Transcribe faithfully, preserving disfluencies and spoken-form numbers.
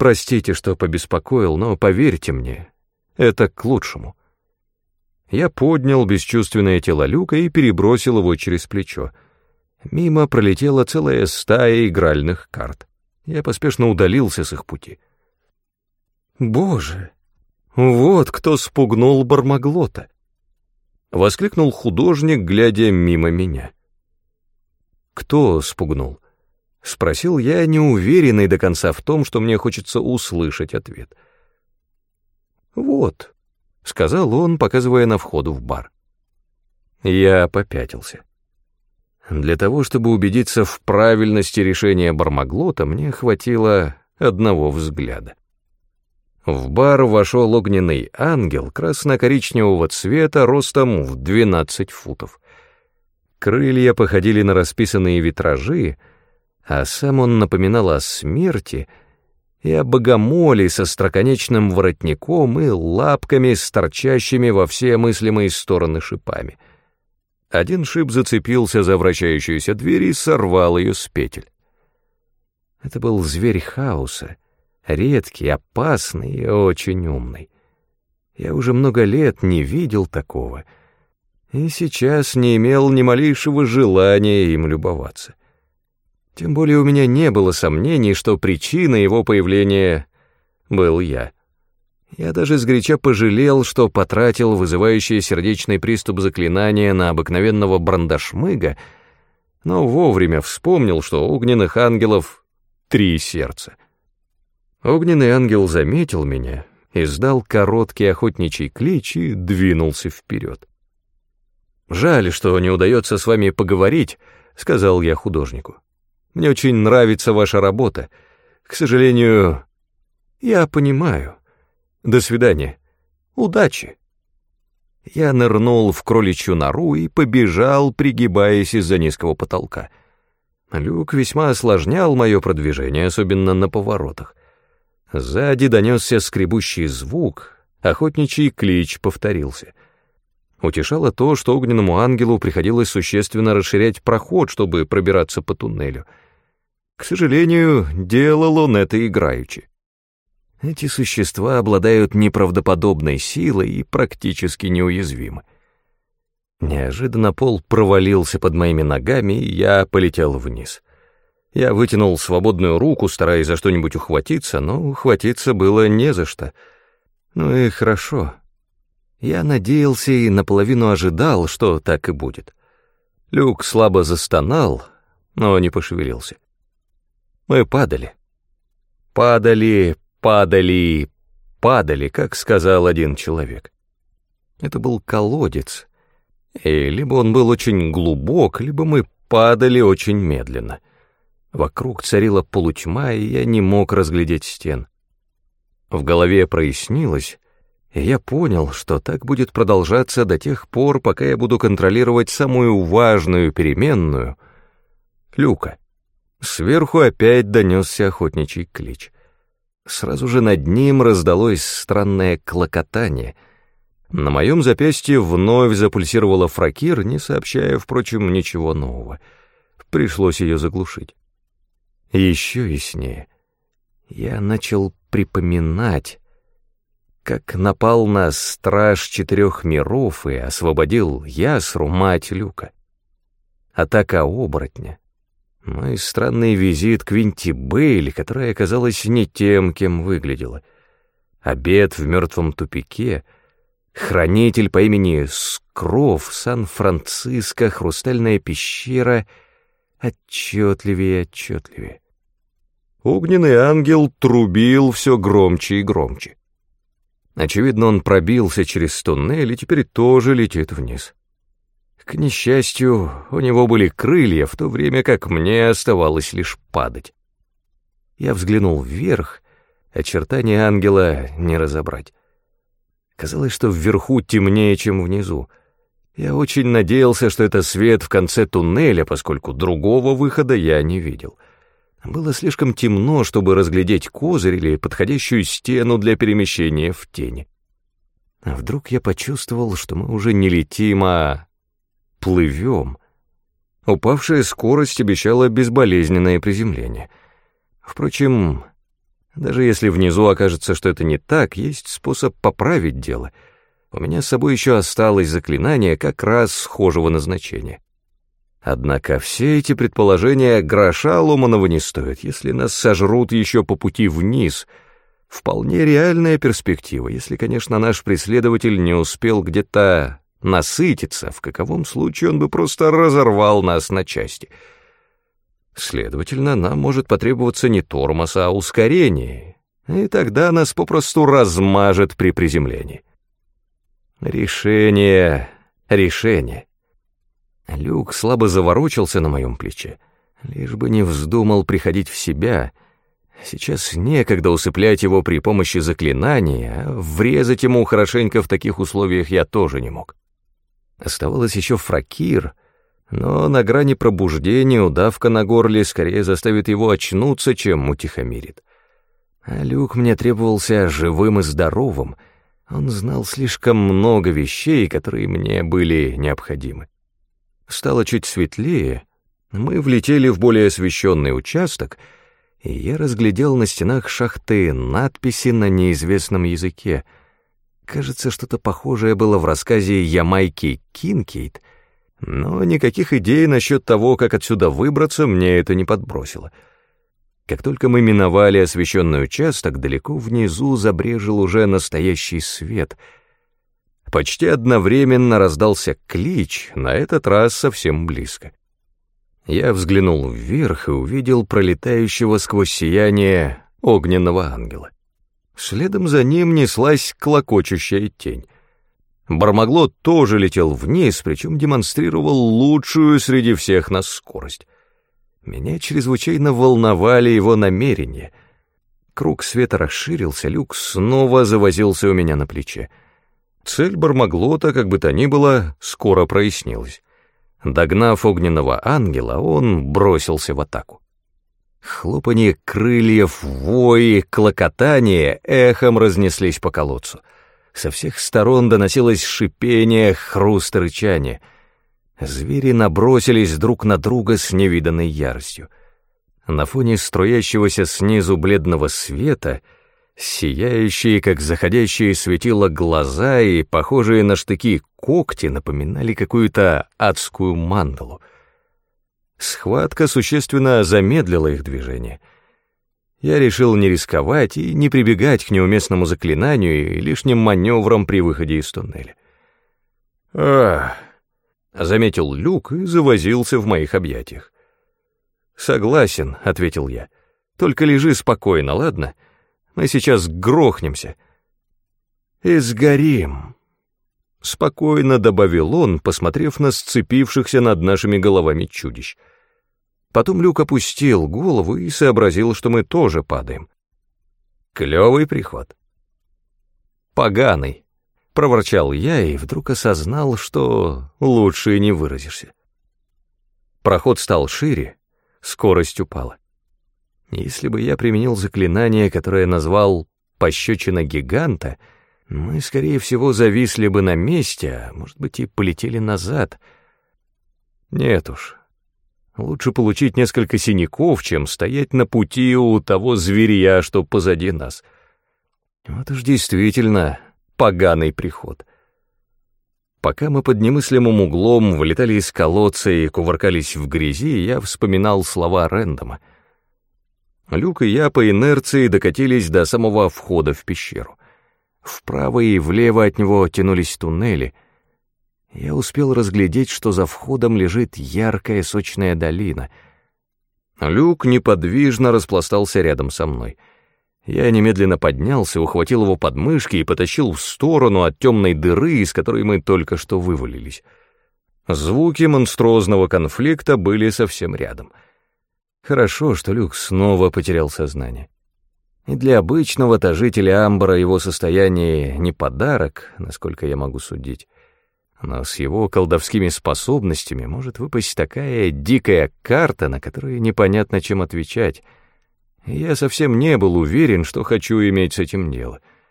Простите, что побеспокоил, но поверьте мне, это к лучшему». Я поднял бесчувственное тело Люка и перебросил его через плечо. Мимо пролетела целая стая игральных карт. Я поспешно удалился с их пути. «Боже, вот кто спугнул Бармаглота!» — воскликнул художник, глядя мимо меня. «Кто спугнул?» — спросил я, неуверенный до конца в том, что мне хочется услышать ответ. «Вот», — сказал он, показывая на вход в бар. Я попятился. Для того, чтобы убедиться в правильности решения Бармаглота, мне хватило одного взгляда. В бар вошел огненный ангел красно-коричневого цвета ростом в двенадцать футов. Крылья походили на расписанные витражи, а сам он напоминал о смерти и о богомоле со остроконечным воротником и лапками, с торчащими во все мыслимые стороны шипами. Один шип зацепился за вращающуюся дверь и сорвал ее с петель. Это был зверь хаоса, редкий, опасный и очень умный. Я уже много лет не видел такого, и сейчас не имел ни малейшего желания им любоваться. Тем более у меня не было сомнений, что причиной его появления был я. Я даже сгоряча пожалел, что потратил вызывающее сердечный приступ заклинания на обыкновенного брандашмыга, но вовремя вспомнил, что у огненных ангелов три сердца. Огненный ангел заметил меня, издал короткий охотничий клич и двинулся вперед. «Жаль, что не удается с вами поговорить», — сказал я художнику. «Мне очень нравится ваша работа. К сожалению, я понимаю. До свидания. Удачи». Я нырнул в кроличью нору и побежал, пригибаясь из-за низкого потолка. Люк весьма осложнял мое продвижение, особенно на поворотах. Сзади донесся скребущий звук, охотничий клич повторился. Утешало то, что огненному ангелу приходилось существенно расширять проход, чтобы пробираться по туннелю. К сожалению, делал он это играючи. Эти существа обладают неправдоподобной силой и практически неуязвимы. Неожиданно пол провалился под моими ногами, и я полетел вниз. Я вытянул свободную руку, стараясь за что-нибудь ухватиться, но ухватиться было не за что. Ну и хорошо. Я надеялся и наполовину ожидал, что так и будет. Люк слабо застонал, но не пошевелился. Мы падали. Падали, падали, падали, как сказал один человек. Это был колодец, и либо он был очень глубок, либо мы падали очень медленно. Вокруг царила полутьма, и я не мог разглядеть стен. В голове прояснилось, и я понял, что так будет продолжаться до тех пор, пока я буду контролировать самую важную переменную — Люка. Сверху опять донесся охотничий клич. Сразу же над ним раздалось странное клокотание. На моем запястье вновь запульсировала фракир, не сообщая, впрочем, ничего нового. Пришлось ее заглушить. Еще яснее. Я начал припоминать, как напал на страж четырех миров и освободил Ясру, мать Люка. Атака оборотня. Мой странный визит к Винти Бейли, которая оказалась не тем, кем выглядела. Обед в мертвом тупике. Хранитель по имени Скров, Сан-Франциско, хрустальная пещера. Отчетливее и отчетливее. Огненный ангел трубил все громче и громче. Очевидно, он пробился через туннель и теперь тоже летит вниз. К несчастью, у него были крылья, в то время как мне оставалось лишь падать. Я взглянул вверх, очертания ангела не разобрать. Казалось, что вверху темнее, чем внизу. Я очень надеялся, что это свет в конце туннеля, поскольку другого выхода я не видел. Было слишком темно, чтобы разглядеть козырь или подходящую стену для перемещения в тени. А вдруг я почувствовал, что мы уже не летим, а плывем. Упавшая скорость обещала безболезненное приземление. Впрочем, Даже если внизу окажется, что это не так, есть способ поправить дело. У меня с собой еще осталось заклинание как раз схожего назначения. Однако все эти предположения гроша ломаного не стоят, если нас сожрут еще по пути вниз. Вполне реальная перспектива, если, конечно, наш преследователь не успел где-то насытиться, в каковом случае он бы просто разорвал нас на части. Следовательно, нам может потребоваться не тормоз, а ускорение, и тогда нас попросту размажет при приземлении. Решение, решение. Люк слабо заворочился на моем плече, лишь бы не вздумал приходить в себя. Сейчас некогда усыплять его при помощи заклинания, а врезать ему хорошенько в таких условиях я тоже не мог. Оставалось еще Фракир, но на грани пробуждения удавка на горле скорее заставит его очнуться, чем утихомирит. А Люк мне требовался живым и здоровым. Он знал слишком много вещей, которые мне были необходимы. Стало чуть светлее, мы влетели в более освещенный участок, и я разглядел на стенах шахты надписи на неизвестном языке. Кажется, что-то похожее было в рассказе Ямайки Кинкейд, но никаких идей насчет того, как отсюда выбраться, мне это не подбросило. Как только мы миновали освещенный участок, далеко внизу забрежил уже настоящий свет. Почти одновременно раздался клич, на этот раз совсем близко. Я взглянул вверх и увидел пролетающего сквозь сияние огненного ангела. Следом за ним неслась клокочущая тень. Бармаглот тоже летел вниз, причем демонстрировал лучшую среди всех нас скорость. Меня чрезвычайно волновали его намерения. Круг света расширился, Люк снова завозился у меня на плече. Цель Бармаглота, как бы то ни было, скоро прояснилась. Догнав огненного ангела, он бросился в атаку. Хлопанье крыльев, вой, клокотание эхом разнеслись по колодцу. Со всех сторон доносилось шипение, хруст и рычание. Звери набросились друг на друга с невиданной яростью. На фоне струящегося снизу бледного света сияющие, как заходящие светило, глаза и похожие на штыки когти напоминали какую-то адскую мандалу. Схватка существенно замедлила их движение. Я решил не рисковать и не прибегать к неуместному заклинанию и лишним маневрам при выходе из туннеля. «Ах!» — заметил Люк и завозился в моих объятиях. «Согласен», — ответил я. «Только лежи спокойно, ладно? Мы сейчас грохнемся». «И сгорим», — спокойно добавил он, посмотрев на сцепившихся над нашими головами чудищ. Потом Люк опустил голову и сообразил, что мы тоже падаем. Клевый приход. «Поганый», — проворчал я и вдруг осознал, что лучше и не выразишься. Проход стал шире, скорость упала. Если бы я применил заклинание, которое назвал «пощечина гиганта», мы, скорее всего, зависли бы на месте, а, может быть, и полетели назад. Нет уж. Лучше получить несколько синяков, чем стоять на пути у того зверя, что позади нас. Вот уж действительно поганый приход. Пока мы под немыслимым углом вылетали из колодца и кувыркались в грязи, я вспоминал слова Рэндома. Люк и я по инерции докатились до самого входа в пещеру. Вправо и влево от него тянулись туннели. Я успел разглядеть, что за входом лежит яркая сочная долина. Люк неподвижно распластался рядом со мной. Я немедленно поднялся, ухватил его под мышки и потащил в сторону от темной дыры, из которой мы только что вывалились. Звуки монструозного конфликта были совсем рядом. Хорошо, что Люк снова потерял сознание. И для обычного-то жителя Амбара его состояние не подарок, насколько я могу судить. Но с его колдовскими способностями может выпасть такая дикая карта, на которую непонятно чем отвечать. И я совсем не был уверен, что хочу иметь с этим дело.